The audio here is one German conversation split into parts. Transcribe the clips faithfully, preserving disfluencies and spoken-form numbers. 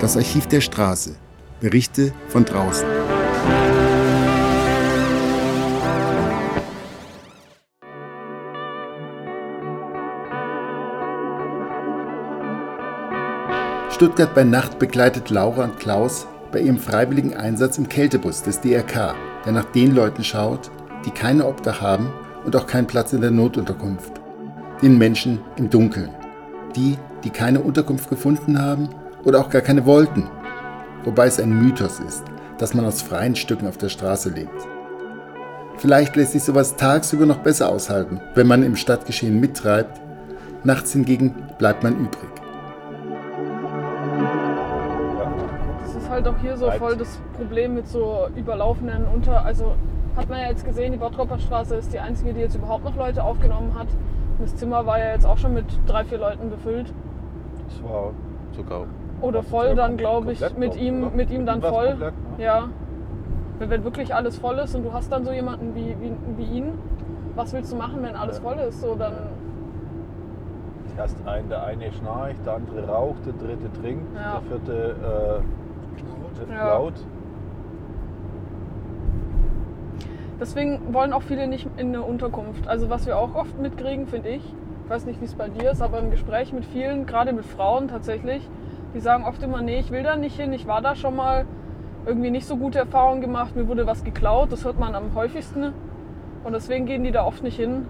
Das Archiv der Straße. Berichte von draußen. Stuttgart bei Nacht begleitet Laura und Klaus bei ihrem freiwilligen Einsatz im Kältebus des D R K, der nach den Leuten schaut, die keine Obdach haben und auch keinen Platz in der Notunterkunft. Den Menschen im Dunkeln. Die, die keine Unterkunft gefunden haben oder auch gar keine wollten. Wobei es ein Mythos ist, dass man aus freien Stücken auf der Straße lebt. Vielleicht lässt sich sowas tagsüber noch besser aushalten, wenn man im Stadtgeschehen mittreibt. Nachts hingegen bleibt man übrig. Das ist halt auch hier so voll das Problem mit so überlaufenden Unter... Also hat man ja jetzt gesehen, die Bottropper Straße ist die einzige, die jetzt überhaupt noch Leute aufgenommen hat. Das Zimmer war ja jetzt auch schon mit drei, vier Leuten befüllt. Das war sogar... Oder voll dann, glaube ich, mit ihm, mit ihm dann voll. Komplett, ne? Ja. Wenn wirklich alles voll ist und du hast dann so jemanden wie, wie, wie ihn, was willst du machen, wenn alles voll ist? So, dann erst ein, der eine schnarcht, der andere raucht, der dritte trinkt, ja. der vierte äh, ja. laut. Deswegen wollen auch viele nicht in eine Unterkunft. Also was wir auch oft mitkriegen, finde ich, ich weiß nicht, wie es bei dir ist, aber im Gespräch mit vielen, gerade mit Frauen tatsächlich, die sagen oft immer, nee, ich will da nicht hin, ich war da schon mal, irgendwie nicht so gute Erfahrungen gemacht, mir wurde was geklaut, das hört man am häufigsten und deswegen gehen die da oft nicht hin.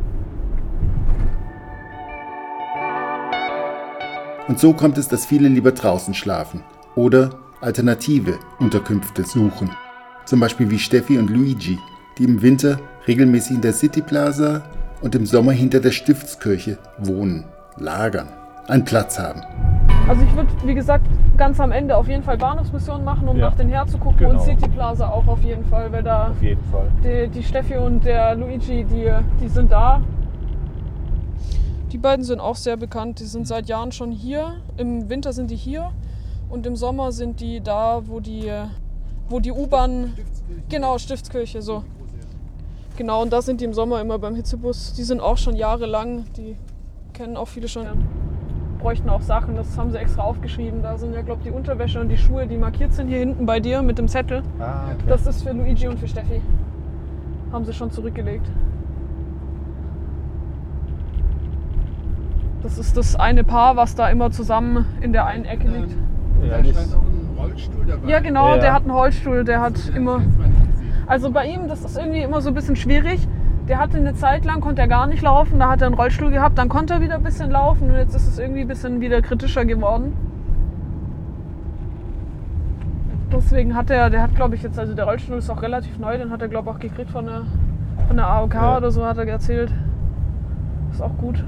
Und so kommt es, dass viele lieber draußen schlafen oder alternative Unterkünfte suchen. Zum Beispiel wie Steffi und Luigi, die im Winter regelmäßig in der City Plaza und im Sommer hinter der Stiftskirche wohnen, lagern, einen Platz haben. Also ich würde, wie gesagt, ganz am Ende auf jeden Fall Bahnhofsmission machen, um ja. nach den Her zu gucken genau. und City Plaza auch auf jeden Fall, weil da auf jeden Fall. Die, die Steffi und der Luigi, die, die sind da. Die beiden sind auch sehr bekannt, die sind seit Jahren schon hier. Im Winter sind die hier und im Sommer sind die da, wo die, wo die U-Bahn, genau, Stiftskirche, so. Genau, und da sind die im Sommer immer beim Hitzebus. Die sind auch schon jahrelang, die kennen auch viele schon. Bräuchten auch Sachen, das haben sie extra aufgeschrieben. Da sind ja, glaube ich, die Unterwäsche und die Schuhe, die markiert sind hier hinten bei dir mit dem Zettel. Ah, okay. Das ist für Luigi und für Steffi. Haben sie schon zurückgelegt. Das ist das eine Paar, was da immer zusammen in der einen Ecke liegt. Ja, da scheint auch ein Rollstuhl dabei. Ja, genau, ja. der hat einen Rollstuhl, der hat immer... Also bei ihm, das ist irgendwie immer so ein bisschen schwierig. Der hatte eine Zeit lang, konnte er gar nicht laufen, da hat er einen Rollstuhl gehabt, dann konnte er wieder ein bisschen laufen und jetzt ist es irgendwie ein bisschen wieder kritischer geworden. Deswegen hat er, der hat glaube ich jetzt, also der Rollstuhl ist auch relativ neu, den hat er glaube ich auch gekriegt von der, von der A O K ja. oder so, hat er erzählt. Ist auch gut.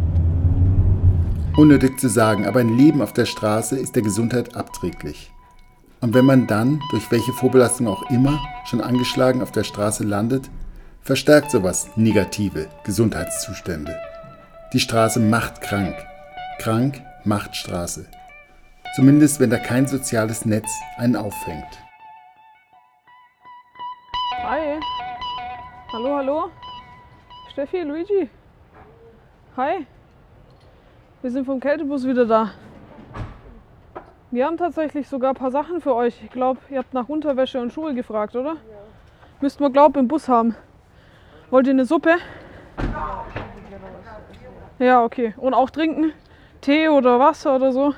Unnötig zu sagen, aber ein Leben auf der Straße ist der Gesundheit abträglich. Und wenn man dann, durch welche Vorbelastung auch immer, schon angeschlagen auf der Straße landet, verstärkt sowas negative Gesundheitszustände. Die Straße macht krank. Krank macht Straße. Zumindest, wenn da kein soziales Netz einen auffängt. Hi. Hallo, hallo. Steffi, Luigi. Hi. Wir sind vom Kältebus wieder da. Wir haben tatsächlich sogar ein paar Sachen für euch. Ich glaube, ihr habt nach Unterwäsche und Schuhe gefragt, oder? Ja. Müssten wir, glaube ich, im Bus haben. Wollt ihr eine Suppe? Ja, okay. Und auch trinken? Tee oder Wasser oder so?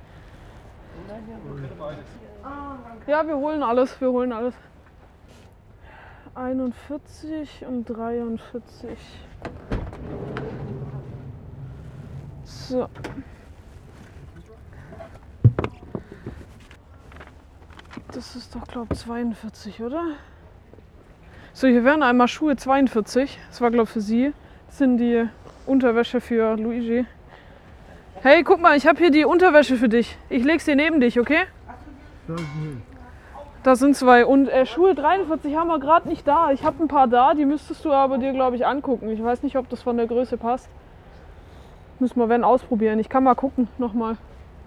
Ja, wir holen alles. Wir holen alles. einundvierzig und dreiundvierzig. So. Das ist doch, glaube ich, zweiundvierzig, oder? So, hier wären einmal Schuhe zweiundvierzig. Das war, glaube ich, für sie. Das sind die Unterwäsche für Luigi. Hey, guck mal, ich habe hier die Unterwäsche für dich. Ich lege sie neben dich, okay? Da sind zwei. Und äh, Schuhe dreiundvierzig haben wir gerade nicht da. Ich habe ein paar da, die müsstest du aber dir, glaube ich, angucken. Ich weiß nicht, ob das von der Größe passt. Müssen wir wenn ausprobieren. Ich kann mal gucken, nochmal.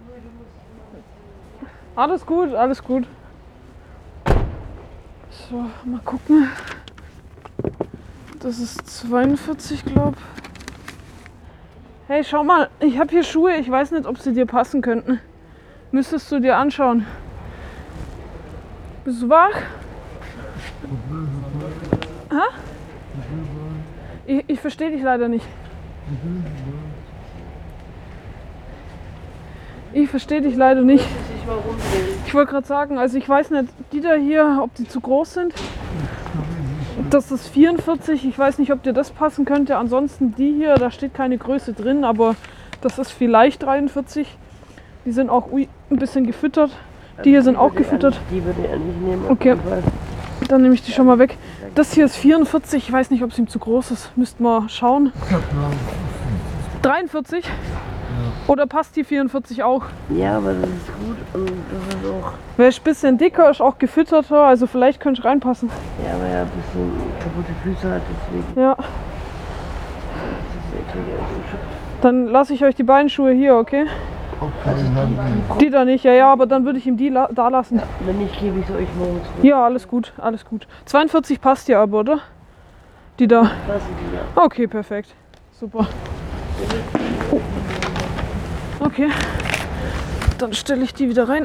Alles gut, alles gut. So, mal gucken. Das ist zweiundvierzig, glaube ich. Hey, schau mal, ich habe hier Schuhe. Ich weiß nicht, ob sie dir passen könnten. Müsstest du dir anschauen. Bist du wach? Ha? Ich, ich verstehe dich leider nicht. Ich verstehe dich leider nicht. Ich wollte gerade sagen, also ich weiß nicht, die da hier, ob die zu groß sind. Das ist vierundvierzig, ich weiß nicht, ob dir das passen könnte. Ansonsten die hier, da steht keine Größe drin, aber das ist vielleicht dreiundvierzig. Die sind auch ui, ein bisschen gefüttert. Die hier sind auch gefüttert. Die würde ich nicht nehmen. Okay, dann nehme ich die schon mal weg. Das hier ist vierundvierzig, ich weiß nicht, ob es ihm zu groß ist. Müssten wir schauen. dreiundvierzig? Oder passt die vierundvierzig auch? Ja, aber das ist gut und das ist auch... Wer ist ein bisschen dicker, ist auch gefütterter, also vielleicht könnte ich reinpassen. Ja, aber er ein bisschen kaputte Füße hat, deswegen... Ja. Das ist eklig, also. Dann lasse ich euch die beiden Schuhe hier, okay? Die da nicht, ja, ja, aber dann würde ich ihm die la da lassen. Wenn nicht, gebe ich es euch morgen zurück. Ja, alles gut, alles gut. zweiundvierzig passt ja aber, oder? Die da. Passen die, ja. Okay, perfekt. Super. Oh. Okay. Dann stelle ich die wieder rein.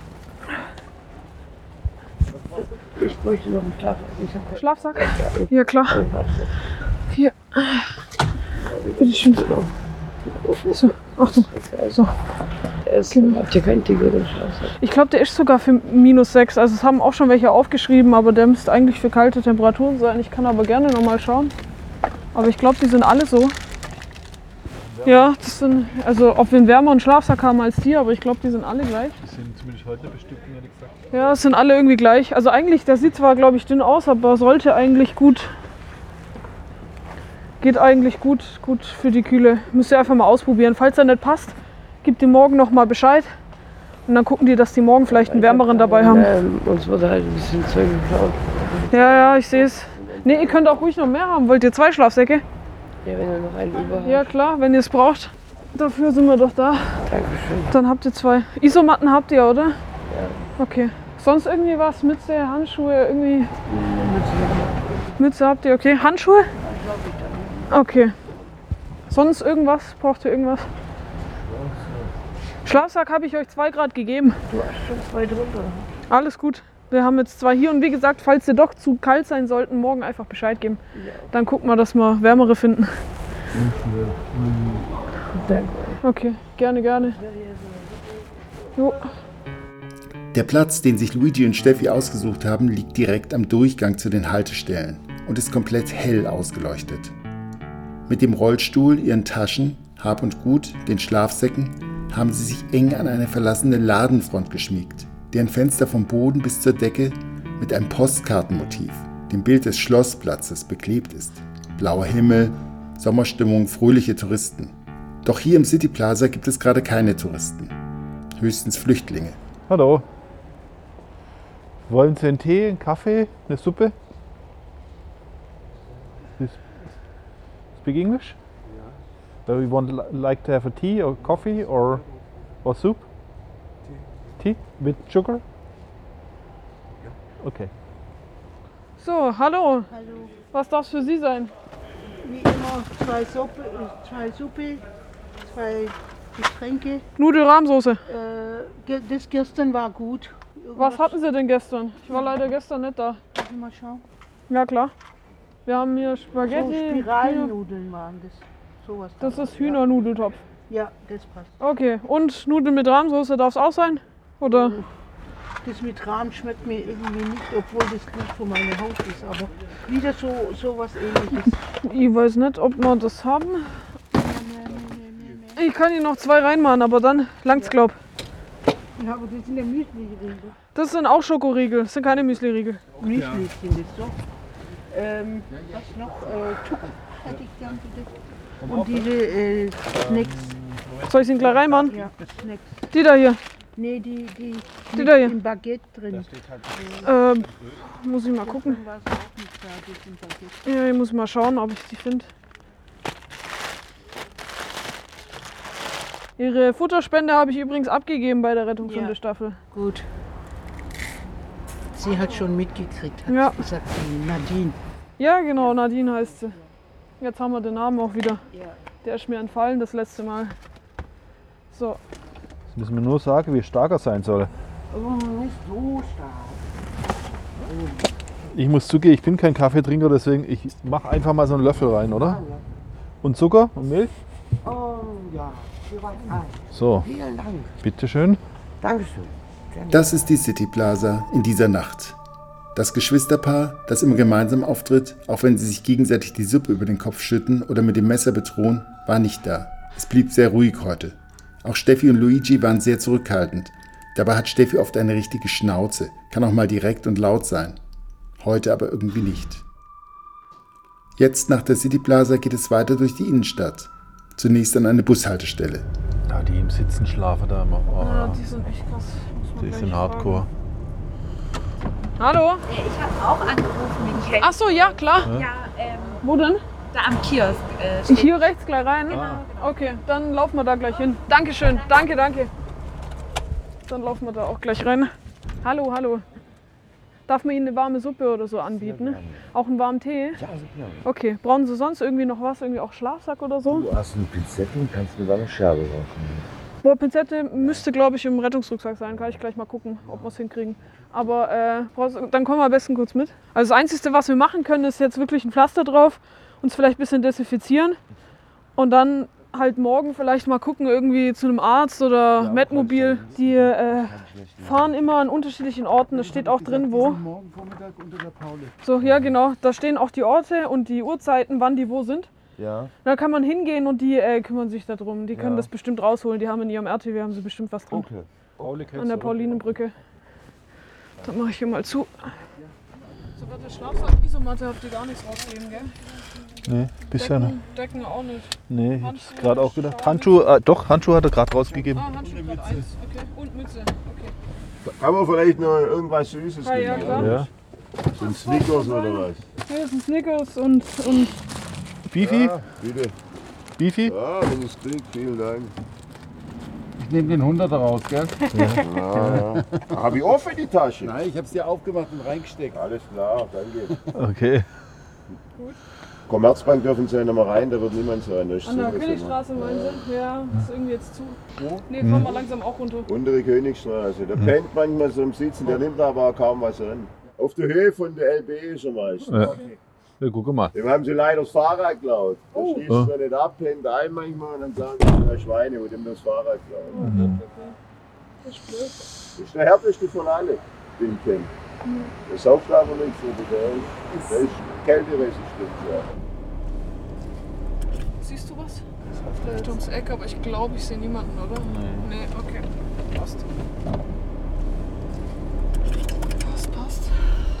Ich bräuchte noch einen Schlafsack. Ich hab Schlafsack? Ja, klar. Hier. Bitte schön. So, Achtung. So. Der ist, Genau. Habt ihr keinen Tiger oder Schlafsack? Ich glaube, der ist sogar für minus sechs. Also es haben auch schon welche aufgeschrieben, aber der müsste eigentlich für kalte Temperaturen sein. Ich kann aber gerne noch mal schauen. Aber ich glaube, die sind alle so. Ja, das sind, also ob wir einen wärmeren Schlafsack haben als die, aber ich glaube, die sind alle gleich. Die sind zumindest heute bestückt, ehrlich gesagt. Ja, es sind alle irgendwie gleich. Also eigentlich, der sieht zwar, glaube ich, dünn aus, aber sollte eigentlich gut, geht eigentlich gut, gut für die Kühle. Müsst ihr einfach mal ausprobieren. Falls er nicht passt, gebt ihr morgen noch mal Bescheid. Und dann gucken die, dass die morgen vielleicht einen wärmeren dabei haben. Ähm, uns wurde halt ein bisschen Zeug geklaut. Ja, ja, ich sehe es. Ne, ihr könnt auch ruhig noch mehr haben. Wollt ihr zwei Schlafsäcke? Ja, wenn ihr noch einen über habt. Ja klar, wenn ihr es braucht. Dafür sind wir doch da. Dankeschön. Dann habt ihr zwei. Isomatten habt ihr, oder? Ja. Okay. Sonst irgendwie was? Mütze, Handschuhe, irgendwie? Mütze habt ihr, okay. Handschuhe? Okay. Sonst irgendwas? Braucht ihr irgendwas? Schlafsack habe ich euch zwei Grad gegeben. Du hast schon zwei drunter. Alles gut. Wir haben jetzt zwei hier und wie gesagt, falls sie doch zu kalt sein sollten, morgen einfach Bescheid geben. Ja. Dann gucken wir, dass wir wärmere finden. Danke. Okay, gerne, gerne. Jo. Der Platz, den sich Luigi und Steffi ausgesucht haben, liegt direkt am Durchgang zu den Haltestellen und ist komplett hell ausgeleuchtet. Mit dem Rollstuhl, ihren Taschen, Hab und Gut, den Schlafsäcken, haben sie sich eng an eine verlassene Ladenfront geschmiegt, deren Fenster vom Boden bis zur Decke mit einem Postkartenmotiv, dem Bild des Schlossplatzes, beklebt ist. Blauer Himmel, Sommerstimmung, fröhliche Touristen. Doch hier im City Plaza gibt es gerade keine Touristen, höchstens Flüchtlinge. Hallo. Wollen Sie einen Tee, einen Kaffee, eine Suppe? You speak English? Yeah. Do you want like to have a tea or coffee or or soup? Tea. Tea with sugar? Okay. So, hallo. Hallo. Was darf es für Sie sein? Wie immer zwei Suppe, zwei Suppe, zwei Getränke. Nudelrahmsoße. Äh, ge- das gestern war gut. Was hatten Sie denn gestern? Ich war leider gestern nicht da. Darf ich mal schauen? Ja klar. Wir haben hier So Spaghetti. Hühner- Spiralnudeln waren das. Sowas. Das da. ist Hühnernudeltopf. Ja, das passt. Okay. Und Nudeln mit Rahmsoße darf es auch sein? Oder? Das mit Rahm schmeckt mir irgendwie nicht, obwohl das nicht von meinem Haus ist. Aber wieder so, so was Ähnliches. Ich weiß nicht, ob wir das haben. Ich kann hier noch zwei reinmachen, aber dann langt's glaub. Ja, aber das sind ja Müsli-Riegel. Das sind auch Schokoriegel, das sind keine Müsli-Riegel. Müsli sind das so. Ähm, was noch? Äh, Tuck hätte ich gern bitte. Und diese äh, Snacks. Soll ich den gleich reinmachen? Ja, Snacks. Die da hier. Nee, die, die, Die da hier. im Baguette drin. Ähm, muss ich mal gucken. Gestern war es auch nicht da, das im Baguette. Ja, ich muss mal schauen, ob ich die finde. Ihre Futterspende habe ich übrigens abgegeben bei der Rettungshundestaffel. Gut. Sie hat schon mitgekriegt, hat Ja. gesagt, die Nadine. Ja, genau, Nadine heißt sie. Jetzt haben wir den Namen auch wieder. Ja. Der ist mir entfallen das letzte Mal. So, Müssen wir nur sagen, wie stark er sein soll. Oh, nicht so stark. Ich muss zugeben, ich bin kein Kaffeetrinker, deswegen ich mache einfach mal so einen Löffel rein, oder? Und Zucker und Milch? Oh ja, hier war ein. So, Vielen Dank. bitteschön. Dankeschön. Das ist die City Plaza in dieser Nacht. Das Geschwisterpaar, das immer gemeinsam auftritt, auch wenn sie sich gegenseitig die Suppe über den Kopf schütten oder mit dem Messer bedrohen, war nicht da. Es blieb sehr ruhig heute. Auch Steffi und Luigi waren sehr zurückhaltend. Dabei hat Steffi oft eine richtige Schnauze, kann auch mal direkt und laut sein. Heute aber irgendwie nicht. Jetzt nach der City Plaza geht es weiter durch die Innenstadt. Zunächst an eine Bushaltestelle. Ja, die im Sitzen schlafen da immer. Oh, Ja, die sind echt krass. Muss man die gleich sind fragen. hardcore. Hallo? Ich habe auch angerufen wegen Kälte. Ach so, ja, klar. Ja, ähm, Wo denn? da am Kiosk äh, steht. Hier rechts gleich rein? Genau, Okay, dann laufen wir da gleich hin. Dankeschön, danke, danke. Dann laufen wir da auch gleich rein. Hallo, hallo. Darf man Ihnen eine warme Suppe oder so anbieten? Auch einen warmen Tee? Ja, super. Okay, brauchen Sie sonst irgendwie noch was? Irgendwie auch Schlafsack oder so? Du hast eine Pinzette und kannst mir da eine Scherbe rausnehmen. Boah, Pinzette müsste, glaube ich, im Rettungsrucksack sein. Kann ich gleich mal gucken, ob wir es hinkriegen. Aber äh, brauchst- dann kommen wir am besten kurz mit. Also das Einzige, was wir machen können, ist jetzt wirklich ein Pflaster drauf, uns vielleicht ein bisschen desinfizieren und dann halt morgen vielleicht mal gucken, irgendwie zu einem Arzt oder Medmobil. Die äh, fahren immer an unterschiedlichen Orten, das steht auch drin, wo. Morgen Vormittag unter der Paule. So, ja genau, da stehen auch die Orte und die Uhrzeiten, wann die wo sind. Ja. Da kann man hingehen und die äh, kümmern sich darum. Die können Ja. das bestimmt rausholen. Die haben in ihrem R T W haben sie bestimmt was drin. Okay. An der Paulinenbrücke. Dann mache ich hier mal zu. So wird der Schlafsack, Isomatte habt ihr gar nichts rausgeben, gell? Nee, bisher noch. Decken, Decken auch nicht. Nee, ich Handschuhe, hab's gerade auch gedacht. Schal. Handschuhe, äh, doch, Handschuhe hat er gerade rausgegeben. Ah, Handschuhe gerade eins. Okay. Und Mütze. Okay. Kann man vielleicht noch irgendwas Süßes Ah, ja, geben? klar. Ja. So ein Snickers oder was? Hier ist ein Snickers und, und Bifi? Ja, bitte. Bifi? Ja, wenn es kriegt, vielen Dank. Ich nehme den Hunderter raus, gell? Ja, ja. Habe ich offen die Tasche? Nein, ich hab's dir aufgemacht und reingesteckt. Alles klar, danke. Okay. Commerzbank dürfen Sie ja noch mal rein, da wird niemand sein. Das ist an der so, Königstraße meinen Sie? Ja, ist irgendwie jetzt zu. Nee, fahren wir langsam auch runter. Untere Königstraße. Der pennt manchmal so im Sitzen, der nimmt aber kaum was an. Auf der Höhe von der L B ist er meistens. Ja. Ja, guck mal. Dem haben sie leider das Fahrrad geklaut. Der Oh. schließt Oh. es nicht ab, pennt ein manchmal und dann sagen sie, der Schweine, wo dem das Fahrrad klaut. Mhm. Das ist blöd. Das ist der härteste von allen, den ich kenne. Der saugt aber nicht so, der ist, der ist kälteresistent. Ja. Siehst du was? Vielleicht ums Eck, aber ich glaube, ich sehe niemanden, oder? Nee. Nee, okay. Passt. Passt, passt.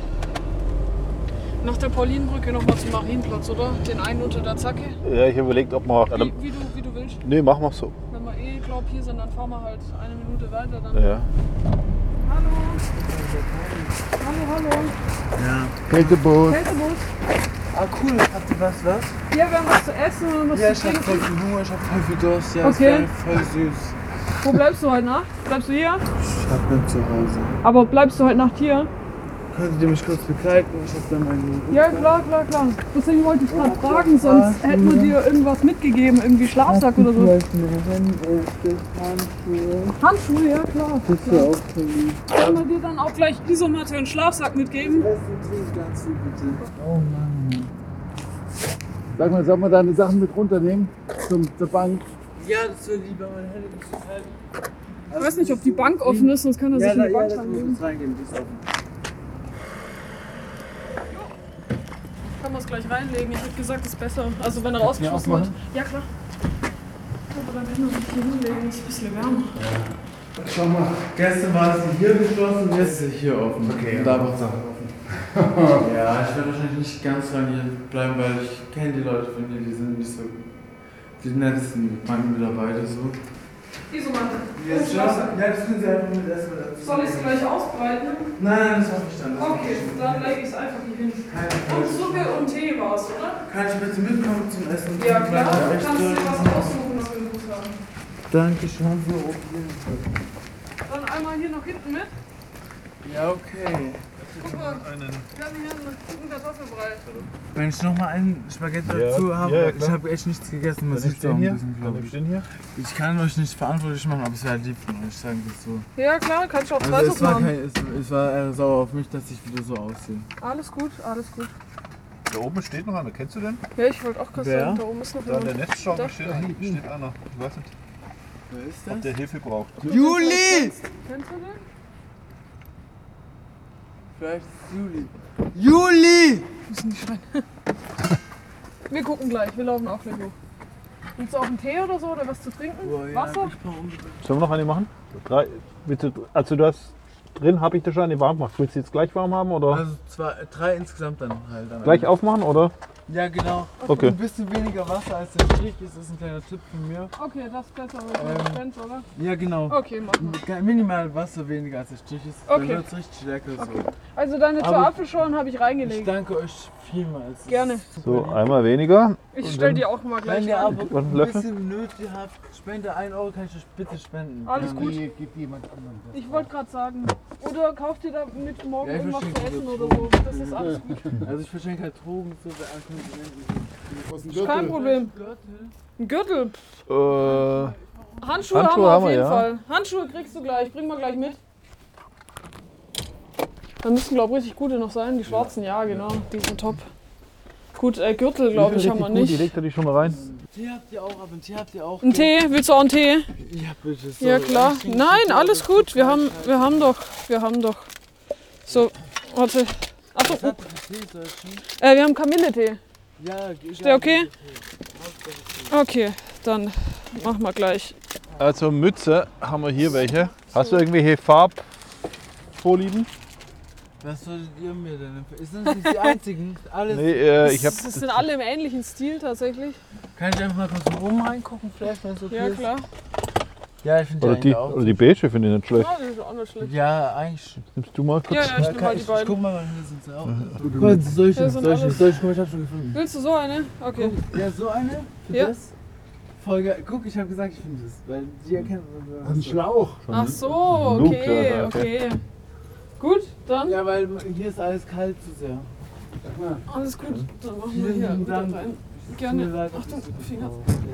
Nach der Paulinenbrücke nochmal zum Marienplatz, oder? Den einen unter der Zacke. Ja, ich überlegt, ob wir. Wie, wie, du, wie du willst. Nee, machen wir so. Wenn wir eh, glaub, hier sind, dann fahren wir halt eine Minute weiter. Dann. Ja. Hallo. Hallo, hallo. Kältebus. Kältebus. Ah cool, habt ihr was, was? Hier, wir haben was zu essen und was Ja, zu ich hab trinken. voll viel Hunger, ich hab voll viel Durst, ja, Okay. ist geil, voll süß. Wo bleibst du heute Nacht? Bleibst du hier? Ich hab bin zu Hause. Aber bleibst du heute Nacht hier? Könntet ihr mich kurz begleiten? Ich hab dann meinen Ja, klar, klar, klar. Deswegen wollte ich gerade fragen, sonst hätten wir dir irgendwas mitgegeben, irgendwie Schlafsack oder so. Vielleicht eine Hände, Handschuhe. Handschuhe, ja klar. Das ist ja auch voll lieb. Sollen wir dir dann auch gleich Isomatte und Schlafsack mitgeben? Essen trinken ganz lieb, bitte. Oh Mann. Sag mal, soll man deine Sachen mit runternehmen? Zum, zur Bank? Ja, das wäre lieber, meine Hände sind zu kalt. Ich weiß nicht, ob die Bank offen ist, sonst kann er Ja, sich in da, die ja, Bank das muss reinlegen. uns reingehen, die ist offen. Kann man es gleich reinlegen. Ich hätte gesagt, das ist besser. Also wenn er rausgeschmissen wird. Ja, klar. Aber dann können wir sich hier hinlegen, ist ein bisschen wärmer. Schau mal, gestern war es hier geschlossen, jetzt ist es hier offen. Okay. Und da wird es auch offen. Ja, ich werde wahrscheinlich nicht ganz lange hier bleiben, weil ich kenne die Leute von hier, die sind nicht so die nettesten meine Mitarbeiter so. Isomatte. Ja, Und Schlafsack. ja, das können Sie einfach mit essen. Soll ich es gleich ausbreiten? Nein, nein, das mache ich dann. Das mach Okay, ich dann lege ich es einfach hier hin. Keine Und Frage. Suppe und Tee war es, oder? Kann ich bitte mitkommen zum Essen? Ja, klar. Ja, Du echt kannst dir was toll. aussuchen, was wir gut haben. Danke schön für Opium. Dann einmal hier noch hinten mit. Ja, okay. Guck mal, wir haben hier einen guten Kartoffelbrei. Wenn ich noch mal einen Spaghetti Ja. dazu habe, Ja, ja, ich klar. habe echt nichts gegessen, was Kann ich ich so ein stehen hier? bisschen Kann glaube ich ich. stehen hier? Ich kann euch nicht verantwortlich machen, aber es wäre lieb von euch, sagen wir es so. Ja klar, kannst du auch zwei Also es Suppen war, haben. kein, es, es war eher sauer auf mich, dass ich wieder so aussehe. Alles gut, alles gut. Da oben steht noch einer, kennst du den? Ja, ich wollte auch gerade Wer? sagen, da oben ist noch Da an der jemand. Netzschau Da. steht, einer- steht einer. Ich weiß nicht, Wer ist ob der Hilfe braucht. Juli! Kennst du den? Vielleicht ist Juli. Juli! Müssen die schreien. Wir gucken gleich, wir laufen auch gleich hoch. Willst du auch einen Tee oder so oder was zu trinken? Boah, ja, Wasser? ich brauche unbedingt. Sollen wir noch eine machen? Drei, bitte, also du hast drin, habe ich da schon eine warm gemacht. Willst du jetzt gleich warm haben oder Also zwei, drei insgesamt dann halt. am gleich Ende. aufmachen oder? Ja, genau. Okay. Ein bisschen weniger Wasser als der Strich ist, ist ein kleiner Tipp von mir. Okay, das ist besser als Ähm, Konsistenz, oder? Ja, genau. Okay, machen wir. Minimal Wasser weniger als der Strich ist. Okay. Dann wird es richtig lecker. So. Also deine zwei Aber- Apfelschorlen habe ich Ich reingelegt. danke euch vielmals. Das Gerne. ist super So, lieb. einmal weniger. Ich stell die auch mal gleich Wenn ihr rein. aber Was, einen ein Löffel? bisschen nötig habt, spende ein Euro, kann ich euch bitte spenden. Alles Ja. gut. Gibt jemand anderen das? Ich wollte gerade sagen. Oder kauft ihr da mit morgen Ja, ich irgendwas zu verschenke essen so oder so. Das ist alles gut. Also ich verschenke halt Drogen so bei allen Kontinenten. Aus dem Kein Gürtel. Problem. Gürtel. Ein Gürtel. Äh, Handschuhe, Handschuhe haben wir haben auf wir, jeden ja. Fall. Handschuhe kriegst du gleich. Bring mal gleich mit. Da müssten, glaube ich, richtig gute noch sein. Die schwarzen, ja, genau. Die sind top. Gut, äh, Gürtel, glaube ich, haben wir Die nicht. legt er die schon mal rein. Tee habt ihr auch, aber einen Tee habt ihr auch. Ein Tee? Willst du auch einen Tee? Ja, bitte. So, Ja, klar. ich trinke Nein, Tee, alles aber gut. Wir total haben, scheiße. wir haben doch, wir haben doch. So, warte. Achso, Was habt ihr für Tee, Deutschen? äh, wir haben Kamilletee. Ja, Ist der okay? Okay, dann machen wir gleich. Also Mütze haben wir hier welche. Hast du irgendwelche Farbvorlieben? Was solltet ihr mir denn empfehlen? Ist das nicht die einzigen? Alles. Nee, äh, ich habe Das sind alle im ähnlichen Stil tatsächlich. Kann ich einfach mal kurz von oben reingucken, vielleicht, wenn es okay Ja, ist? klar. Ja, ich finde oder die die, eigentlich auch. oder die beige finde ich nicht schlecht. Ja, das ist auch nicht schlecht. Ja, eigentlich. Nimmst du mal kurz? Ja, ja, ich nehme kann- mal die ich, ich beiden. guck mal, weil hier sind sie auch. Gut, solche, Ja, sind solche, alles- solche, guck, ich hab schon gefunden. Willst du so eine? Okay. Ja, so eine? Für Ja. das? Voll geil. Guck, ich habe gesagt, ich finde das, weil die erkennen. Ein Schlauch. Ach so, Luke, okay, ja, okay. okay. Gut, dann Ja, weil hier ist alles kalt zu sehr. alles gut. Dann machen wir Vielen hier lieben wieder Dank. rein. Tut mir Gerne. leid, dass Achtung, das so Finger.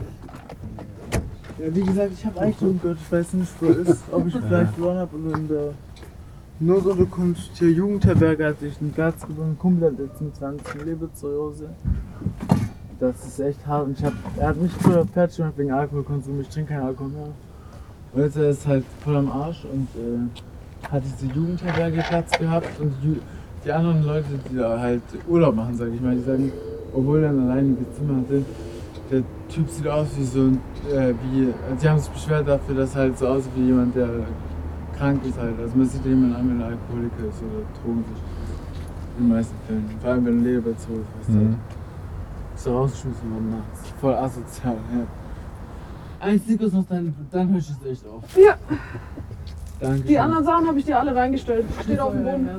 Ja, wie gesagt, ich habe eigentlich einen Gott, ich weiß nicht, wo er ist, ob ich ihn vielleicht verloren habe oder in der Notunterkunft hier Jugendherberge hatte ich einen Platz gefunden, ein Kumpel hat jetzt mit zwanzig Leberzirrhose. Das ist echt hart und ich hab, er hat mich früher fertig gemacht wegen Alkoholkonsum, ich trinke keinen Alkohol mehr. Und jetzt ist er halt voll am Arsch und äh, hat diese Jugendherberge Platz gehabt und die, Ju- die anderen Leute, die da halt Urlaub machen, sag ich mal, die sagen, obwohl er ein alleiniges Zimmer hatte, der Typ sieht aus wie so ein, äh, wie, also die haben sich beschwert dafür, dass er halt so aussieht wie jemand, der krank ist halt. Also man sieht jemanden an, wenn er Alkoholiker ist oder drogensüchtig. In den meisten Fällen. Vor allem wenn er Leberzirrhose ist. Mhm. Halt. Ist so rausgeschmissen worden nachts. Voll asozial, ja. Ein Snickers noch, dann, dann hör ich es echt auf. Ja, Danke. die anderen Sachen habe ich dir alle reingestellt. Steht auf dem Boden.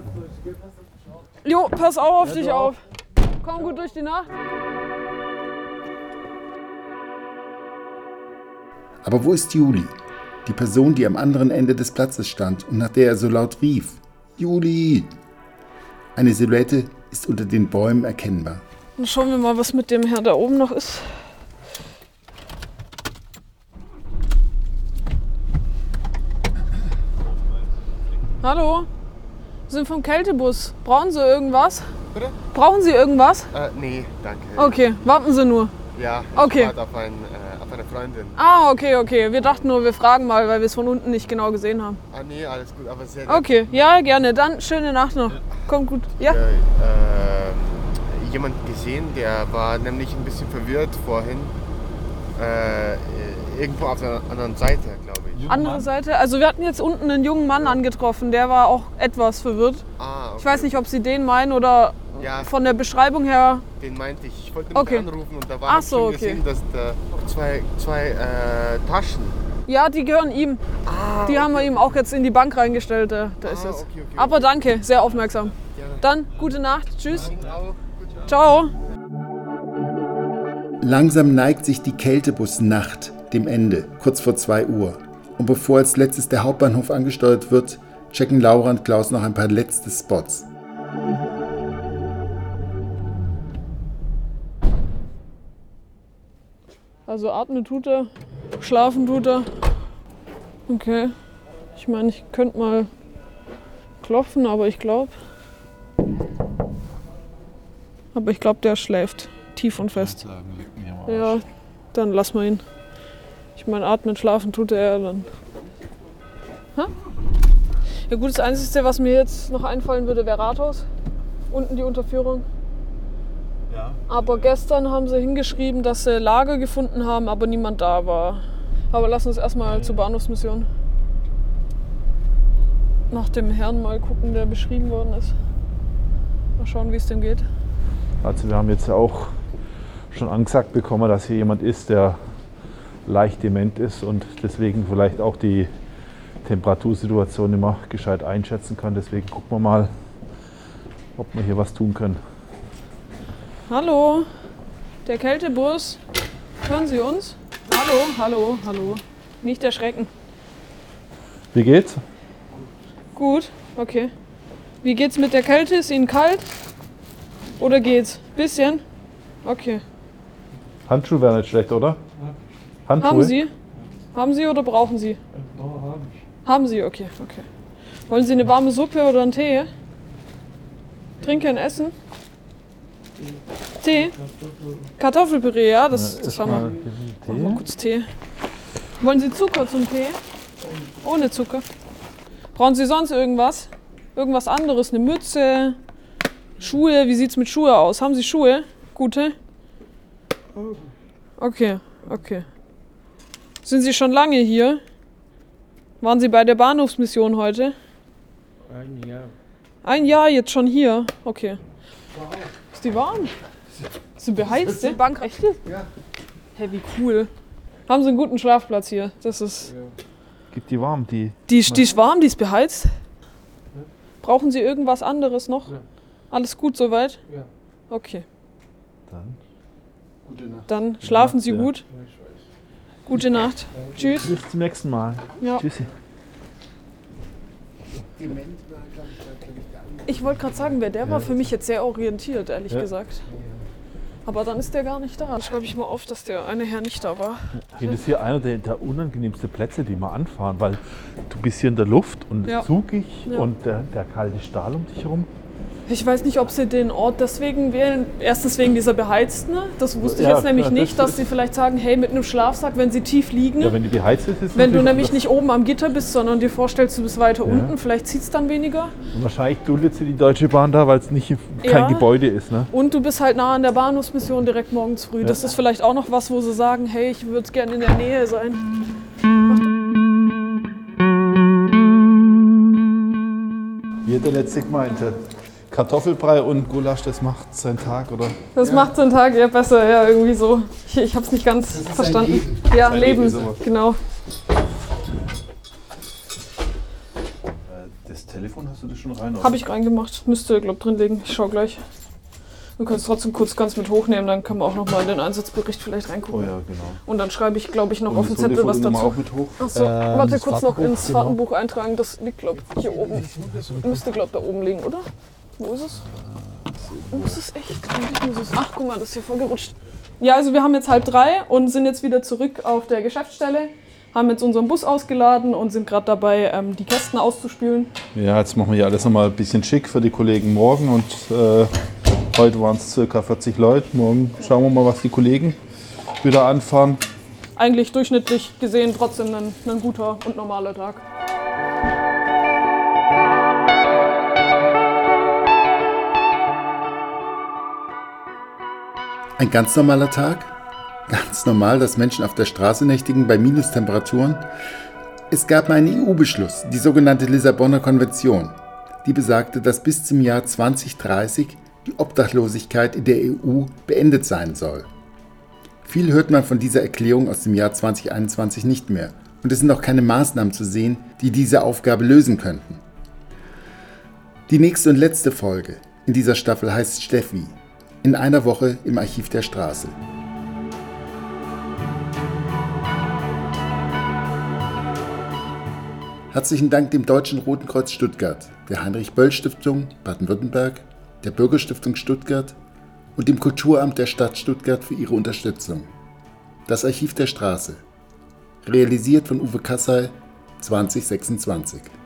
Jo, pass auch auf dich auf. Komm gut durch die Nacht. Aber wo ist Juli? Die Person, die am anderen Ende des Platzes stand und nach der er so laut rief. Juli! Eine Silhouette ist unter den Bäumen erkennbar. Dann schauen wir mal, was mit dem Herrn da oben noch ist. Hallo? Wir sind vom Kältebus. Brauchen Sie irgendwas? Bitte? Brauchen Sie irgendwas? Äh, nee, danke. Okay, warten Sie nur. Ja, ich Okay. warte auf, ein, äh, auf eine Freundin. Ah, okay, okay. Wir dachten nur, wir fragen mal, weil wir es von unten nicht genau gesehen haben. Ah, nee, alles gut, aber sehr Okay, ja, gerne. Dann schöne Nacht noch. Kommt gut. Ja? Äh, äh, jemand gesehen, der war nämlich ein bisschen verwirrt vorhin. Äh, irgendwo auf der anderen Seite, glaube ich. Andere Seite. Also wir hatten jetzt unten einen jungen Mann angetroffen, der war auch etwas verwirrt. Ah, okay. Ich weiß nicht, ob Sie den meinen oder Ja. von der Beschreibung her. Den meinte ich. Ich wollte Okay. mich anrufen und da war Ach hab so, schon okay. gesehen, dass da zwei, zwei äh, Taschen. Ja, die gehören ihm. Ah, Die haben wir ihm auch jetzt in die Bank reingestellt. Da, da ist Ah, es. okay, okay, Aber danke, sehr aufmerksam. Gerne. Dann gute Nacht. Tschüss. Ciao. Ciao. Langsam neigt sich die Kältebusnacht dem Ende, kurz vor zwei Uhr. Und bevor als letztes der Hauptbahnhof angesteuert wird, checken Laura und Klaus noch ein paar letzte Spots. Also atmen tut er, schlafen tut er. Okay. Ich meine, ich könnte mal klopfen, aber ich glaube... Aber ich glaube, der schläft tief und fest. Ja, dann lass mal ihn. Ich meine, atmen, schlafen tut er dann. Ha? Ja gut, das Einzige, was mir jetzt noch einfallen würde, wäre Rathaus. Unten die Unterführung. Ja. Aber gestern haben sie hingeschrieben, dass sie Lager gefunden haben, aber niemand da war. Aber lass uns erstmal zur Bahnhofsmission. Nach dem Herrn mal gucken, der beschrieben worden ist. Mal schauen, wie es dem geht. Also wir haben jetzt auch schon angesagt bekommen, dass hier jemand ist, der leicht dement ist und deswegen vielleicht auch die Temperatursituation immer gescheit einschätzen kann. Deswegen gucken wir mal, ob wir hier was tun können. Hallo, der Kältebus. Hören Sie uns? Hallo, hallo, hallo. Nicht erschrecken. Wie geht's? Gut, okay. Wie geht's mit der Kälte? Ist Ihnen kalt? Oder geht's? Bisschen? Okay. Handschuhe wären nicht schlecht, oder? Handschuhe? Haben Sie? Haben Sie oder brauchen Sie? Haben Sie, okay, okay. Wollen Sie eine warme Suppe oder einen Tee? Trinken, essen? Tee? Kartoffelpüree, ja, das, das haben wir. Machen wir kurz Tee. Wollen Sie Zucker zum Tee? Ohne Zucker. Brauchen Sie sonst irgendwas? Irgendwas anderes? Eine Mütze? Schuhe? Wie sieht's mit Schuhe aus? Haben Sie Schuhe? Gute? Okay, okay. Sind Sie schon lange hier? Waren Sie bei der Bahnhofsmission heute? Ein Jahr. Ein Jahr jetzt schon hier? Okay. Ist die warm? Ist die beheizt? Die Bank echt? Ja. Hey, wie cool. Haben Sie einen guten Schlafplatz hier? Das ist... Ja. Gibt die warm, die... Die, die ist warm, die ist beheizt. Brauchen Sie irgendwas anderes noch? Ja. Alles gut soweit? Ja. Okay. Dann. Gute Nacht. Dann schlafen Nacht, Sie ja. gut. Gute Nacht. Tschüss. Bis zum nächsten Mal. Ja. Tschüssi. Ich wollte gerade sagen, wer der war, für mich jetzt sehr orientiert, ehrlich Ja. gesagt. Aber dann ist der gar nicht da. Schreibe ich mal auf, dass der eine Herr nicht da war. Hier ist hier einer der, der unangenehmsten Plätze, die wir anfahren, weil du bist hier in der Luft und Ja. zugig Ja. und der, der kalte Stahl um dich herum. Ich weiß nicht, ob sie den Ort deswegen wählen. Erstens wegen dieser beheizten. Das wusste ich Ja, jetzt nämlich das nicht, dass ist- sie vielleicht sagen, hey, mit einem Schlafsack, wenn sie tief liegen. Ja, wenn die beheizt ist, ist Wenn du natürlich nämlich anders. nicht oben am Gitter bist, sondern dir vorstellst, du bist weiter Ja. unten, vielleicht zieht es dann weniger. Und wahrscheinlich duldet sie die Deutsche Bahn da, weil es nicht kein Ja. Gebäude ist. Ne? Und du bist halt nah an der Bahnhofsmission direkt morgens früh. Ja. Das ist vielleicht auch noch was, wo sie sagen, hey, ich würde gerne in der Nähe sein. Wie der letzte meinte, Kartoffelbrei und Gulasch, das macht seinen Tag, oder? Das macht so einen Tag eher besser, ja, irgendwie so. Ich, ich habe es nicht ganz verstanden. Ja, Sein Leben, Leben, sowas. genau. Das Telefon, hast du das schon rein? Habe ich reingemacht. Müsste, glaube ich, drin liegen. Ich schau gleich. Du kannst trotzdem kurz ganz mit hochnehmen, dann kann man auch noch mal in den Einsatzbericht vielleicht Oh reingucken. ja, genau. Und dann schreibe ich, glaube ich, noch Und auf den das Zettel was Hundefoto dazu. auch mit hoch? Achso, Ähm, warte das kurz noch Fahrtenbuch, ins genau. Fahrtenbuch eintragen. Das liegt, glaube ich, hier oben. Müsste, glaube ich, da oben liegen, oder? Wo ist es? Wo ist es echt? Eigentlich muss es. Ach, guck mal, das ist hier vorgerutscht. Ja, also wir haben jetzt halb drei und sind jetzt wieder zurück auf der Geschäftsstelle. Haben jetzt unseren Bus ausgeladen und sind gerade dabei, ähm, die Kästen auszuspülen. Ja, jetzt machen wir hier alles nochmal ein bisschen schick für die Kollegen morgen und äh, heute waren es ca. vierzig Leute. Morgen schauen wir mal, was die Kollegen wieder anfahren. Eigentlich durchschnittlich gesehen trotzdem ein, ein guter und normaler Tag. Ein ganz normaler Tag? Ganz normal, dass Menschen auf der Straße nächtigen bei Minustemperaturen? Es gab mal einen E U-Beschluss, die sogenannte Lissabonner Konvention. Die besagte, dass bis zum Jahr zwanzig dreißig die Obdachlosigkeit in der E U beendet sein soll. Viel hört man von dieser Erklärung aus dem Jahr zwanzig einundzwanzig nicht mehr. Und es sind auch keine Maßnahmen zu sehen, die diese Aufgabe lösen könnten. Die nächste und letzte Folge in dieser Staffel heißt Steffi. In einer Woche im Archiv der Straße. Herzlichen Dank dem Deutschen Roten Kreuz Stuttgart, der Heinrich-Böll-Stiftung Baden-Württemberg, der Bürgerstiftung Stuttgart und dem Kulturamt der Stadt Stuttgart für ihre Unterstützung. Das Archiv der Straße. Realisiert von Uwe Kassai zwanzig sechsundzwanzig.